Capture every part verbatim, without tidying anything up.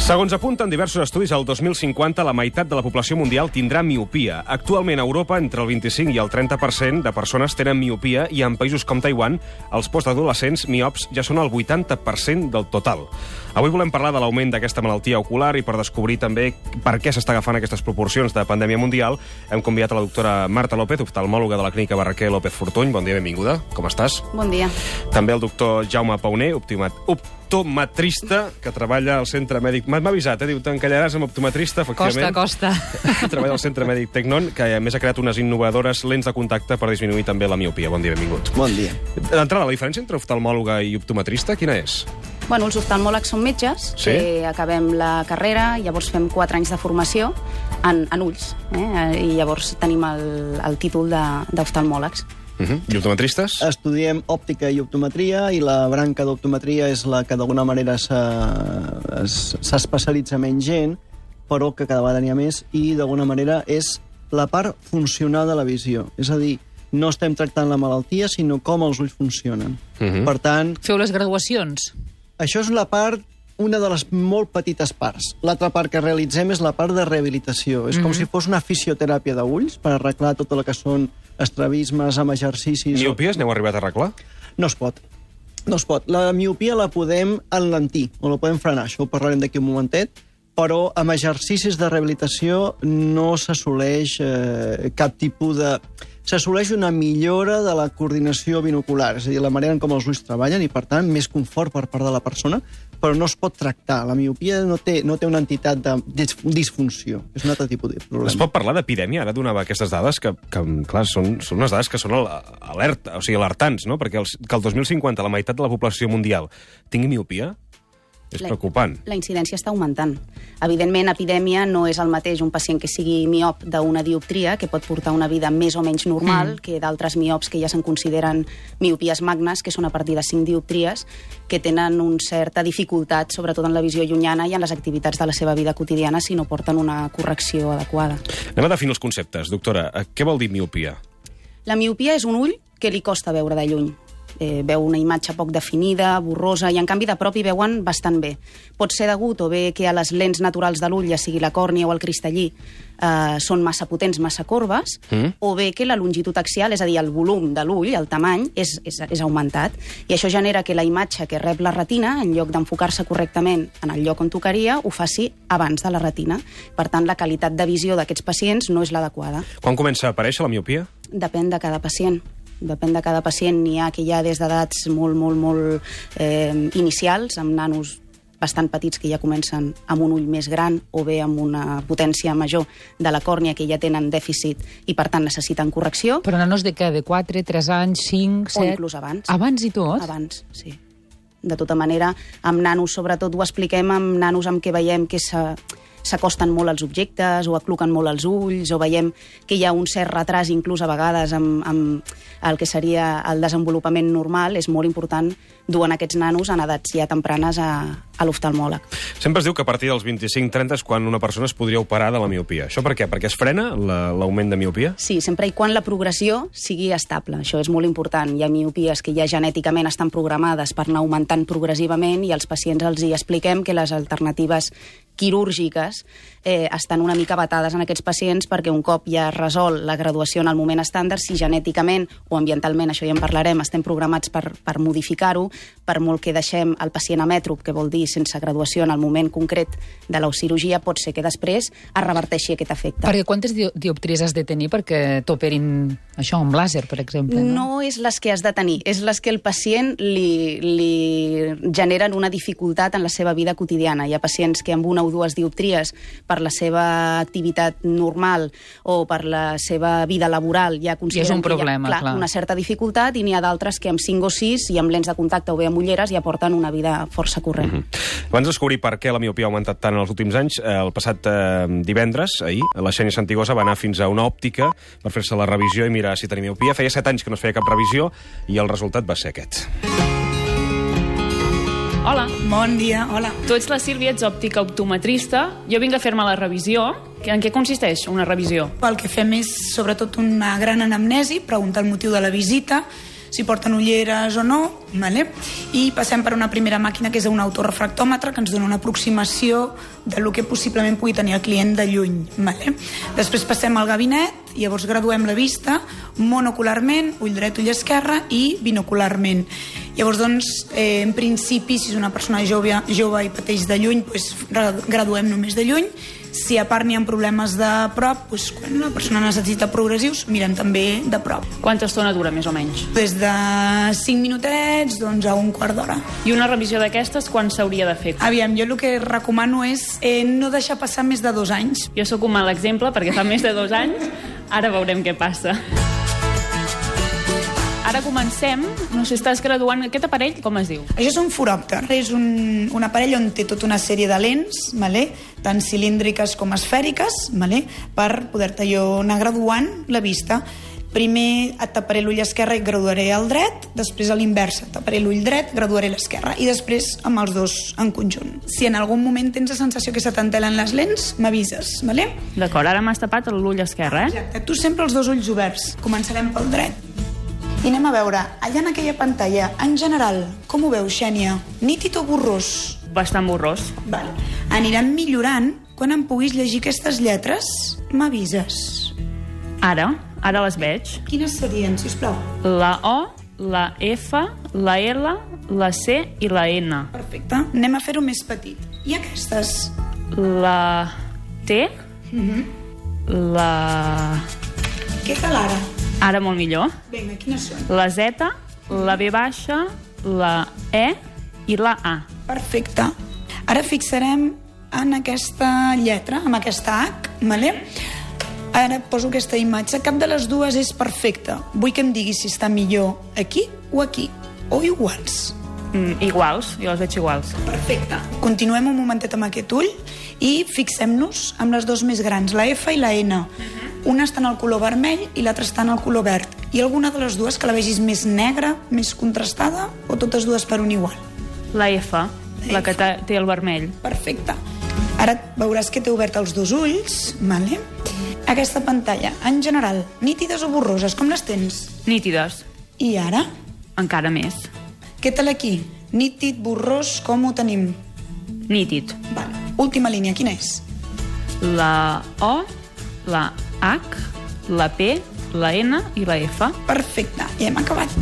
Segons apunten diversos estudis, al dos mil cinquanta la meitat de la població mundial tindrà miopia. Actualment a Europa, entre el vint-i-cinc i el trenta per cent de persones tenen miopia i en països com Taiwan, els postadolescents miops ja són el vuitanta per cent del total. Avui volem parlar de l'augment d'aquesta malaltia ocular i per descobrir també per què s'està agafant aquestes proporcions de pandèmia mundial hem convidat a la doctora Marta López, oftalmòloga de la clínica Barraquer López Fortuny. Bon dia, benvinguda. Com estàs? Bon dia. També el doctor Jaume Pauner, optimat... optometrista, que treballa al centre mèdic... M'ha avisat, eh? Diu, t'encallaràs amb optometrista, efectivament. Costa, costa. Treballa al centre mèdic Tecnon, que a més ha creat unes innovadores lents de contacte per disminuir també la miopia. Bon dia, benvingut. Bon dia. D'entrada, la diferència entre oftalmòloga i optometrista, quina és? Bueno, els oftalmòlegs són metges, sí? que acabem la carrera, llavors fem quatre anys de formació en, en ulls, eh? I llavors tenim el, el títol d'oftalmòlegs. Uh -huh. I optometristes? Estudiem òptica i optometria, i la branca d'optometria és la que d'alguna manera s'especialitza menys gent, però que cada vegada n'hi ha més, i d'alguna manera és la part funcional de la visió. És a dir, no estem tractant la malaltia, sinó com els ulls funcionen. Uh -huh. Per tant... Feu les graduacions? Això és la part, una de les molt petites parts. L'altra part que realitzem és la part de rehabilitació. És mm-hmm. com si fos una fisioteràpia d'ulls per arreglar tot el que són estrabismes amb exercicis... Miopies n'heu arribat a arreglar? No es pot. No es pot. La miopia la podem enlentir, o la podem frenar. Això ho parlarem d'aquí un momentet. Però amb exercicis de rehabilitació no s'assoleix eh, cap tipus de... S'assoleix una millora de la coordinació binocular, és a dir, la manera en com els ulls treballen, i, per tant, més confort per part de la persona, però no es pot tractar. La miopia no té, no té una entitat de disfunció. És un altre tipus de problema. Es pot parlar d'epidèmia? Ara donava aquestes dades que, que clar, són, són unes dades que són alerta, o sigui, alertants, no? Perquè els, que el dos mil cinquanta la meitat de la població mundial tingui miopia és preocupant. La, la incidència està augmentant. Evidentment, epidèmia no és el mateix un pacient que sigui miop d'una dioptria, que pot portar una vida més o menys normal, mm. que d'altres miops que ja se'n consideren miopies magnes, que són a partir de cinc dioptries, que tenen una certa dificultat, sobretot en la visió llunyana i en les activitats de la seva vida quotidiana, si no porten una correcció adequada. Anem a definir els conceptes. Doctora, què vol dir miopia? La miopia és un ull que li costa veure de lluny. Eh, veu una imatge poc definida, borrosa, i en canvi de prop hi veuen bastant bé. Pot ser degut o bé que a les lents naturals de l'ull, ja sigui la còrnia o el cristallí, eh, són massa potents, massa corbes, mm. o bé que la longitud axial, és a dir, el volum de l'ull, el tamany, és, és, és augmentat. I això genera que la imatge que rep la retina, en lloc d'enfocar-se correctament en el lloc on tocaria, ho faci abans de la retina. Per tant, la qualitat de visió d'aquests pacients no és l'adequada. Quan comença a aparèixer la miopia? Depèn de cada pacient. Depèn de cada pacient. N'hi ha que ja des d'edats molt, molt, molt eh, inicials, amb nanos bastant petits que ja comencen amb un ull més gran o bé amb una potència major de la còrnia, que ja tenen dèficit i, per tant, necessiten correcció. Però nanos de què? De quatre, tres anys, cinc, set... O inclús abans. Abans i tot? Abans, sí. De tota manera, amb nanos, sobretot ho expliquem amb nanos amb què veiem que s'ha... s'acosten molt als objectes o acluquen molt els ulls, o veiem que hi ha un cert retras inclús a vegades amb, amb el que seria el desenvolupament normal. És molt important dur en aquests nanos en edats ja tempranes a, a l'oftalmòleg. Sempre es diu que a partir dels vint-i-cinc trenta és quan una persona es podria operar de la miopia. Això per què? Perquè es frena l'augment de miopia? Sí, sempre i quan la progressió sigui estable. Això és molt important. Hi ha miopies que ja genèticament estan programades per anar augmentant progressivament, i als pacients els hi expliquem que les alternatives quirúrgiques eh, estan una mica vetades en aquests pacients, perquè un cop ja resol la graduació en el moment estàndard, si genèticament o ambientalment, això ja en parlarem, estem programats per, per modificar-ho, per molt que deixem el pacient amètrop, que vol dir sense graduació en el moment concret de la cirurgia, pot ser que després es reverteixi aquest efecte. Perquè quantes di dioptries has de tenir perquè t'operin això, amb làser, per exemple? No? no és les que has de tenir, és les que el pacient li, li generen una dificultat en la seva vida quotidiana. Hi ha pacients que amb una o dues dioptries per la seva activitat normal o per la seva vida laboral ja consideren I és un problema, que hi ha, clar, clar. una certa dificultat, i n'hi ha d'altres que amb cinc o sis i amb lents de contacte o bé amb ulleres ja porten una vida força corrent. Mm -hmm. Abans de descobrir per què la miopia ha augmentat tant en els últims anys, el passat eh, divendres, ahir, la Xènia Santigosa va anar fins a una òptica per fer-se la revisió i mirar si tenia miopia. Feia set anys que no es feia cap revisió i el resultat va ser aquest. Hola. Bon dia, hola. Tu ets la Sílvia, ets òptica optometrista. Jo vinc a fer-me la revisió. En què consisteix una revisió? El que fem és, sobretot, una gran anamnesi, preguntar el motiu de la visita, si porten ulleres o no, vale? I passem per una primera màquina que és un autorefractòmetre que ens dona una aproximació de lo que possiblement pugui tenir el client de lluny. Vale? Després passem al gabinet, llavors graduem la vista monocularment, ull dret, ull esquerre i binocularment. Llavors, doncs, eh, en principi, si és una persona jove, jove i pateix de lluny, doncs, graduem només de lluny. Si a part n'hi ha problemes de prop, doncs, quan la persona necessita progressius, mirem també de prop. Quanta estona dura, més o menys? Des de cinc minutets doncs, a un quart d'hora. I una revisió d'aquestes, quan s'hauria de fer? Aviam, jo el que recomano és eh, no deixar passar més de dos anys. Jo sóc un mal exemple, perquè fa més de dos anys. Ara veurem què passa. Ara comencem. No sé, estàs graduant... Aquest aparell, com es diu? Això és un foròpter. És un, un aparell on té tota una sèrie de lents, vale? Tant cilíndriques com esfèriques, vale? Per poder-te jo anar graduant la vista. Primer et taparé l'ull esquerre i graduaré el dret, després a l'inversa, taparé l'ull dret, graduaré l'esquerre, i després amb els dos en conjunt. Si en algun moment tens la sensació que se t'entelen les lents, m'avises, vale? D'acord, ara m'has tapat l'ull esquerre, eh? Exacte, tu sempre els dos ulls oberts. Començarem pel dret. I anem a veure, allà en aquella pantalla, en general, com ho veus, Xènia? Nítid o borrós? Bastant borrós. Val. Anirem millorant. Quan em puguis llegir aquestes lletres, m'avises. Ara, ara les veig. Quines serien, sisplau? La O, la F, la L, la C i la N. Perfecte. Anem a fer-ho més petit. I aquestes? La T, Mhm. la... Què tal ara? Ara molt millor. Vinga, quines són? La Z, la B baixa, la E i la A. Perfecte. Ara fixarem en aquesta lletra, en aquesta H, vale? Ara poso aquesta imatge. Cap de les dues és perfecta. Vull que em diguis si està millor aquí o aquí, o iguals. Mm, iguals, jo els veig iguals. Perfecte. Continuem un momentet amb aquest ull i fixem-nos amb les dues més grans, la F i la N. Una està en el color vermell i l'altra està en el color verd. I alguna de les dues que la vegis més negra, més contrastada, o totes dues per un igual? La F, la, la que té el vermell. Perfecte. Ara veuràs que t'he obert els dos ulls, vale? Aquesta pantalla, en general, nítides o borroses, com les tens? Nítides. I ara? Encara més. Què tal aquí? Nítid, borrós, com ho tenim? Nítid. Vale. Última línia, quina és? La O, la H, la P, la N i la F. Perfecte, ja hem acabat.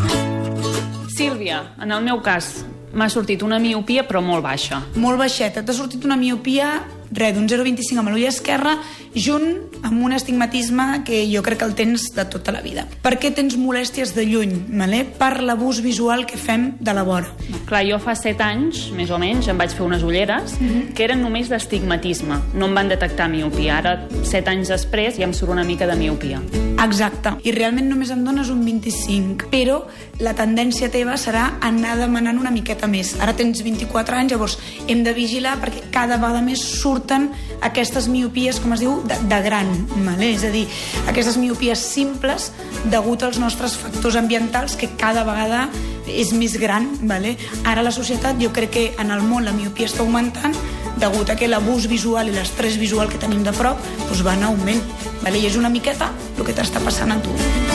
Sílvia, en el meu cas, m'ha sortit una miopia però molt baixa. Molt baixeta. T'ha sortit una miopia, res, d'un zero coma vint-i-cinc amb l'ull esquerre, junt amb un astigmatisme que jo crec que el tens de tota la vida. Per què tens molèsties de lluny? Vale? Per l'abús visual que fem de la vora. Clar, jo fa set anys, més o menys, em vaig fer unes ulleres Mhm. que eren només d'astigmatisme. No em van detectar miopia. Ara, set anys després, ja em surt una mica de miopia. Exacte. I realment només em dones un vint-i-cinc. Però la tendència teva serà anar demanant una miqueta més. Ara tens vint-i-quatre anys, llavors hem de vigilar perquè cada vegada més surten aquestes miopies, com es diu, de, de gran. Vale? És a dir, aquestes miopies simples degut als nostres factors ambientals que cada vegada és més gran. Vale? Ara la societat, jo crec que en el món la miopia està augmentant degut a que l'abús visual i l'estrès visual que tenim de prop doncs va en augment. Vale? I és una miqueta el que t'està passant a tu.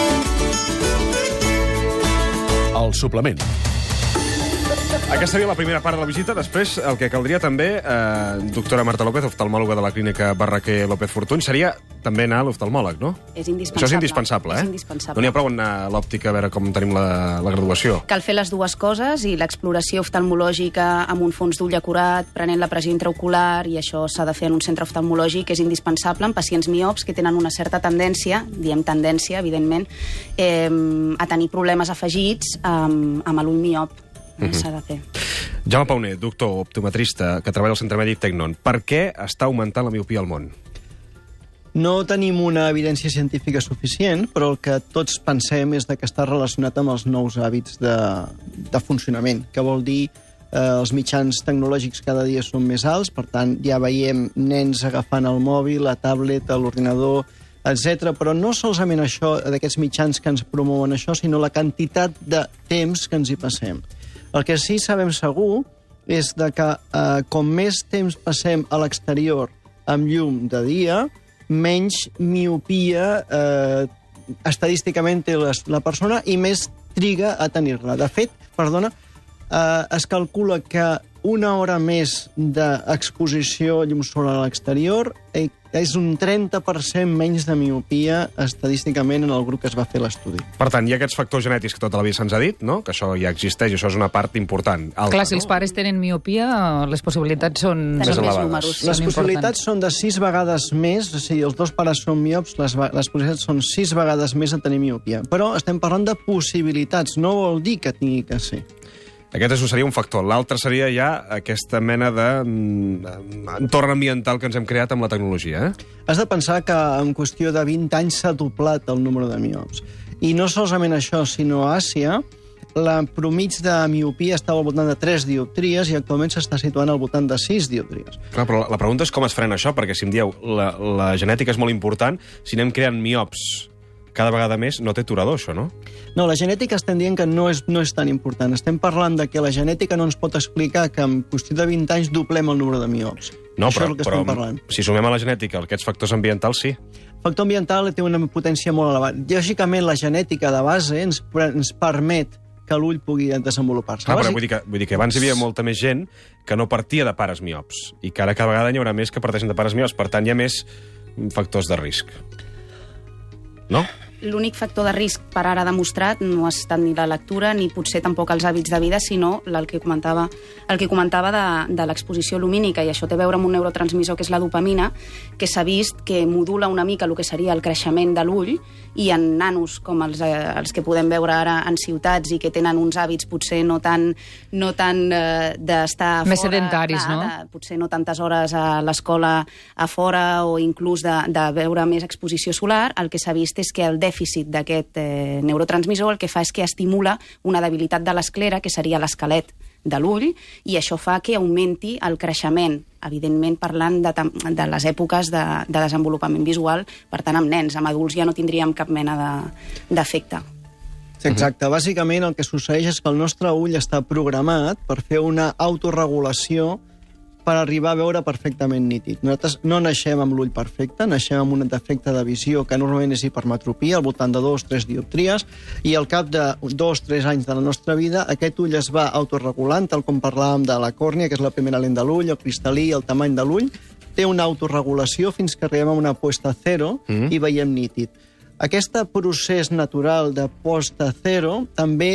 El suplement. Aquesta seria la primera part de la visita. Després, el que caldria també, eh, doctora Marta López, oftalmòloga de la clínica Barraquer López Fortuny, seria també anar a l'oftalmòleg, no? És indispensable. Això és indispensable, eh? És indispensable. No n'hi ha prou anar a l'òptica a veure com tenim la, la graduació. Cal fer les dues coses i l'exploració oftalmològica amb un fons d'ull acurat, prenent la pressió intraocular, i això s'ha de fer en un centre oftalmològic, és indispensable en pacients miops que tenen una certa tendència, diem tendència, evidentment, eh, a tenir problemes afegits amb, amb l'ull miop. Mm-hmm. S'ha de fer. Jaume Pauner, doctor optometrista que treballa al Centre Mèdic Tecnon. Per què està augmentant la miopia al món? No tenim una evidència científica suficient, però el que tots pensem és que està relacionat amb els nous hàbits de, de funcionament, que vol dir eh, els mitjans tecnològics cada dia són més alts, per tant, ja veiem nens agafant el mòbil, la tablet, l'ordinador, etcètera. Però no solament això, d'aquests mitjans que ens promouen això, sinó la quantitat de temps que ens hi passem. El que sí sabem segur és de que eh, com més temps passem a l'exterior amb llum de dia, menys miopia eh, estadísticament té les, la persona i més triga a tenir-la. De fet, perdona, eh, es calcula que una hora més d'exposició a llum solar a l'exterior eh, és un trenta per cent menys de miopia estadísticament en el grup que es va fer l'estudi. Per tant, hi ha aquests factors genètics que tota la vida se'ns ha dit, no? Que això ja existeix, això és una part important. Alta, Clar, si no? els pares tenen miopia, les possibilitats són... Tenim Més més elevades. números. Les Són possibilitats són de sis vegades més, o sigui, els dos pares són miops, les, va- les possibilitats són sis vegades més de tenir miopia. Però estem parlant de possibilitats, no vol dir que tingui que ser. Aquest és, seria un factor. L'altre seria ja aquesta mena de mm, entorn ambiental que ens hem creat amb la tecnologia, eh? Has de pensar que en qüestió de vint anys s'ha doblat el número de miops. I no solament això, sinó a Àsia, la promig de miopia estava al voltant de tres dioptries i actualment s'està situant al voltant de sis dioptries. Clar, però la, la pregunta és com es frena això, perquè si em dieu la, la genètica és molt important, si anem creant miops cada vegada més, no té aturador, això, no? No, la genètica estem dient que no és, no és tan important. Estem parlant de que la genètica no ens pot explicar que en qüestió de vint anys doblem el número de miops. No, Això però, és el que però estem parlant. si sumem a la genètica aquests factors ambientals, sí. El factor ambiental té una potència molt elevada. Lògicament, la genètica de base ens, ens permet que l'ull pugui desenvolupar-se. Clar, però Bàsic- vull dir, que, vull dir que abans hi havia molta més gent que no partia de pares miops, i que ara cada vegada n'hi haurà més que parteixen de pares miops, per tant hi ha més factors de risc. No? L'únic factor de risc per ara demostrat no ha estat ni la lectura ni potser tampoc els hàbits de vida, sinó el que comentava, el que comentava de, de l'exposició lumínica, i això té a veure amb un neurotransmissor que és la dopamina, que s'ha vist que modula una mica el que seria el creixement de l'ull, i en nanos com els, eh, els que podem veure ara en ciutats i que tenen uns hàbits potser no tan, no tan eh, d'estar Més fora, sedentaris, clar, no? de, potser no tantes hores a l'escola a fora o inclús de, de veure més exposició solar, el que s'ha vist és que el dèficit d'aquest eh, neurotransmissor el que fa és que estimula una debilitat de l'esclera, que seria l'esquelet de l'ull, i això fa que augmenti el creixement, evidentment parlant de, tam- de les èpoques de, de desenvolupament visual, per tant amb nens, amb adults ja no tindríem cap mena de- d'efecte. Exacte. Bàsicament el que succeeix és que el nostre ull està programat per fer una autorregulació per arribar a veure perfectament nítid. Nosaltres no naixem amb l'ull perfecte, naixem amb un defecte de visió que normalment és hipermetropia, al voltant de dos o tres dioptries, i al cap de dos o tres anys de la nostra vida aquest ull es va autorregulant, tal com parlàvem de la còrnia, que és la primera lent de l'ull, el cristal·lí, el tamany de l'ull, té una autorregulació fins que arribem a una puesta a zero mm. i veiem nítid. Aquest procés natural de posta a zero també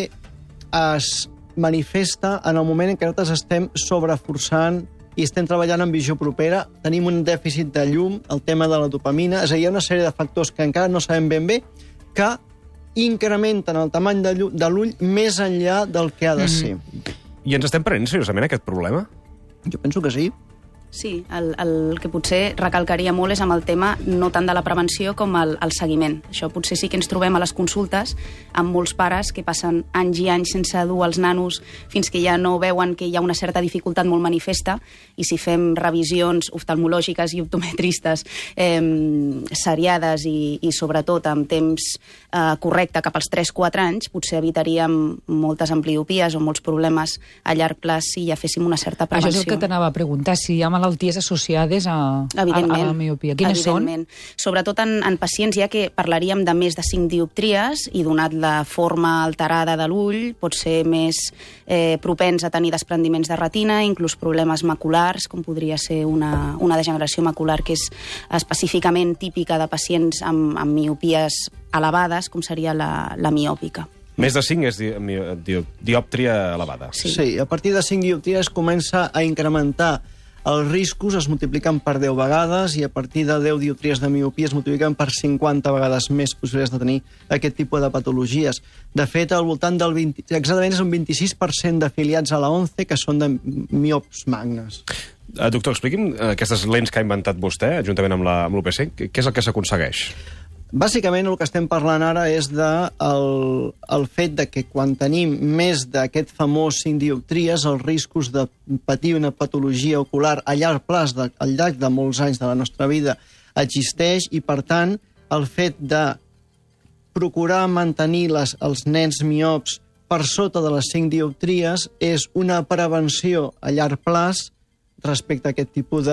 es manifesta en el moment en què nosaltres estem sobreforçant i estem treballant en visió propera, tenim un dèficit de llum, el tema de la dopamina, és a dir, hi ha una sèrie de factors que encara no sabem ben bé, que incrementen el tamany de llu- de l'ull més enllà del que ha de ser. I ens estem prenent seriosament aquest problema? Jo penso que sí. Sí, el, el que potser recalcaria molt és amb el tema no tant de la prevenció com el, el seguiment. Això potser sí que ens trobem a les consultes amb molts pares que passen anys i anys sense dur els nanos fins que ja no veuen que hi ha una certa dificultat molt manifesta, i si fem revisions oftalmològiques i optometristes eh, seriades i, i sobretot amb temps eh, correcte cap als tres quatre anys, potser evitaríem moltes ambliopies o molts problemes a llarg plaç si ja féssim una certa prevenció. Això és el que t'anava a preguntar, si hi ha malalties associades a, a, a la miopia. Quines evidentment. són? Sobretot en, en pacients ja que parlaríem de més de cinc dioptries, i donat la forma alterada de l'ull, pot ser més eh, propens a tenir desprendiments de retina, inclús problemes maculars, com podria ser una, una degeneració macular que és específicament típica de pacients amb, amb miopies elevades, com seria la, la miòpica. Més de cinc és di mi di diòptria elevada. Sí. Sí, a partir de cinc dioptries comença a incrementar els riscos, es multipliquen per deu vegades, i a partir de deu dioptries de miopia es multipliquen per cinquanta vegades més possibilitats de tenir aquest tipus de patologies. De fet, al voltant del vint... exactament és un vint-i-sis per cent d'afiliats a la ONCE que són de miops magnes. Uh, doctor, expliqui'm uh, aquestes lents que ha inventat vostè, juntament amb la- amb l'U P C, què és el que s'aconsegueix? Bàsicament el que estem parlant ara és de el, el fet de que quan tenim més d'aquest famós cinc dioptries, els riscos de patir una patologia ocular a llarg plaç, de, al llarg de molts anys de la nostra vida, existeix, i per tant el fet de procurar mantenir les, els nens miops per sota de les cinc dioptries és una prevenció a llarg plaç respecte a aquest tipus de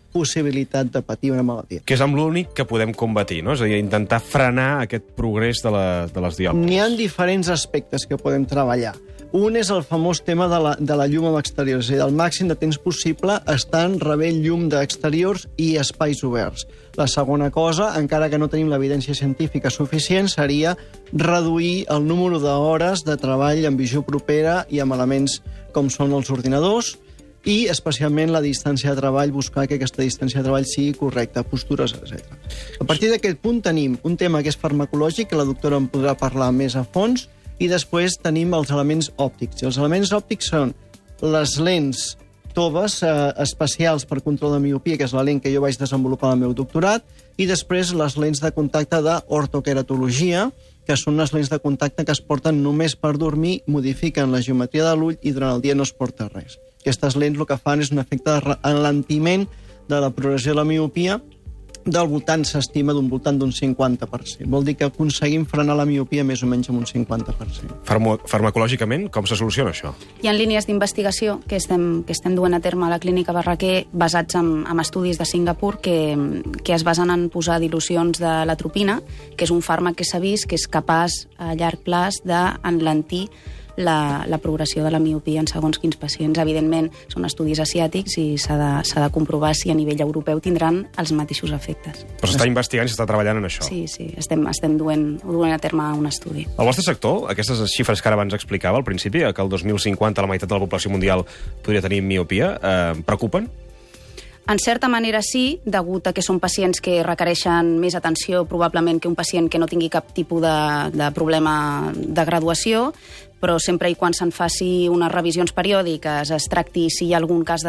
possibilitat de patir una malaltia. Que és amb l'únic que podem combatir, no? És a dir, intentar frenar aquest progrés de, la, de les diòptries. N'hi ha diferents aspectes que podem treballar. Un és el famós tema de la, de la llum a l'exterior, és a dir, el màxim de temps possible estant rebent llum d'exteriors i espais oberts. La segona cosa, encara que no tenim l'evidència científica suficient, seria reduir el número d'hores de treball amb visió propera i amb elements com són els ordinadors, i especialment la distància de treball, buscar que aquesta distància de treball sigui correcta, postures, etcètera. A partir d'aquest punt tenim un tema que és farmacològic, que la doctora en podrà parlar més a fons, i després tenim els elements òptics. I els elements òptics són les lents toves eh, especials per control de miopia, que és la lent que jo vaig desenvolupar al meu doctorat, i després les lents de contacte d'ortoqueratologia, que són les lents de contacte que es porten només per dormir, modifiquen la geometria de l'ull i durant el dia no es porta res. Aquestes lents el que fan és un efecte d'enlentiment de la progressió de la miopia, del voltant, s'estima, d'un voltant d'un cinquanta per cent. Vol dir que aconseguim frenar la miopia més o menys amb un cinquanta per cent. Farmo farmacològicament, com se soluciona això? Hi ha línies d'investigació que estem, que estem duent a terme a la Clínica Barraquer basats en, en estudis de Singapur que, que es basen en posar dilucions de l'atropina, que és un fàrmac que s'ha vist que és capaç a llarg plaç d'enlentir La, la progressió de la miopia en segons quins pacients. Evidentment, són estudis asiàtics i s'ha de, s'ha de comprovar si a nivell europeu tindran els mateixos efectes. Però s'està investigant i s'està treballant en això. Sí, sí, estem, estem duent, duent a terme un estudi. El vostre sector, aquestes xifres que ara abans explicava al principi, que el dos mil cinquanta la meitat de la població mundial podria tenir miopia, eh, preocupen? En certa manera sí, degut a que són pacients que requereixen més atenció probablement que un pacient que no tingui cap tipus de, de problema de graduació, però sempre i quan se'n faci unes revisions periòdiques, es tracti si hi ha algun cas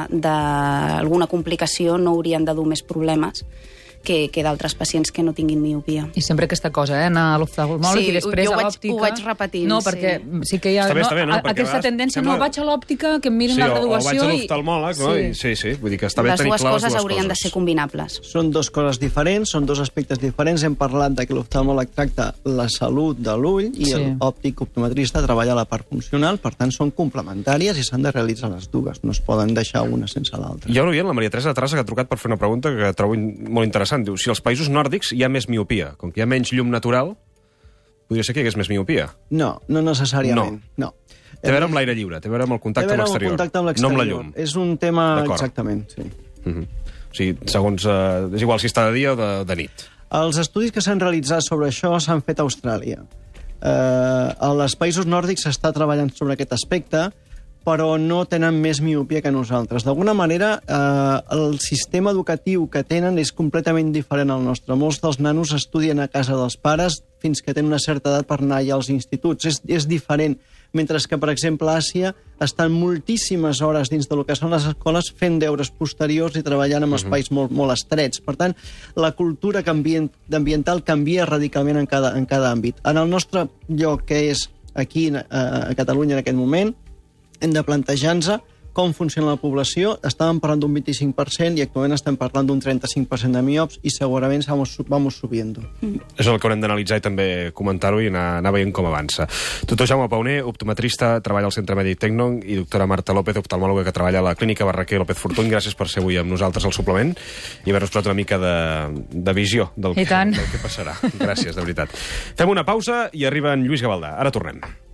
d'alguna complicació, no haurien de dur més problemes que, que d'altres pacients que no tinguin miopia. I sempre aquesta cosa, eh? Anar a l'oftalmòleg sí, i després a l'òptica. Ho vaig repetint. No, perquè sí, sí que hi ha està bé, no, està bé, no? aquesta tendència, sembla... no, vaig a l'òptica, que em miren sí, la graduació... Sí, o vaig a l'oftalmòleg, no? Sí. I, sí, sí, vull dir que està bé les tenir dues clar les coses dues haurien coses. de ser combinables. Són dues coses diferents, són dos aspectes diferents. Hem parlat de que l'oftalmòleg tracta la salut de l'ull i sí. l'òptic optometrista treballa la part funcional, per tant són complementàries i s'han de realitzar les dues, no es poden deixar una sense l'altra. Hi ha un oient, la Maria Teresa Trasa, que ha trucat per fer una pregunta que trobo molt interessant. Diu, si als països nòrdics hi ha més miopia, com que hi ha menys llum natural, podria ser que hi hagués més miopia. No, no necessàriament. No. no. Té a veure amb l'aire lliure, té a veure amb el contacte amb l'exterior. Té a veure amb el contacte amb l'exterior. No amb la llum. És un tema... Exactament, sí. Uh-huh. O sigui, segons... Eh, és igual si està de dia o de, de nit. Els estudis que s'han realitzat sobre això s'han fet a Austràlia. Eh, als països nòrdics s'està treballant sobre aquest aspecte, però no tenen més miopia que nosaltres. D'alguna manera, eh, el sistema educatiu que tenen és completament diferent al nostre. Molts dels nanos estudien a casa dels pares fins que tenen una certa edat per anar ja als instituts. És, és diferent. Mentre que, per exemple, a Àsia estan moltíssimes hores dins del que són les escoles fent deures posteriors i treballant en espais molt, molt estrets. Per tant, la cultura ambiental canvia radicalment en cada, en cada àmbit. En el nostre lloc, que és aquí a Catalunya en aquest moment, hem de plantejar-nos com funciona la població. Estàvem parlant d'un vint-i-cinc per cent i actualment estem parlant d'un trenta-cinc per cent de miops i segurament vamos, vamos subiendo. Mm. És el que haurem d'analitzar i també comentar-ho i anar, anar veient com avança. Doctor Jaume Pauner, optometrista, treballa al Centre Mèdic Tecnon, i doctora Marta López, oftalmòloga que treballa a la Clínica Barraquer López Fortuny. Gràcies per ser avui amb nosaltres al suplement i haver-nos posat una mica de, de visió del que, del que passarà. Gràcies, de veritat. Fem una pausa i arriba en Lluís Gavaldà. Ara tornem.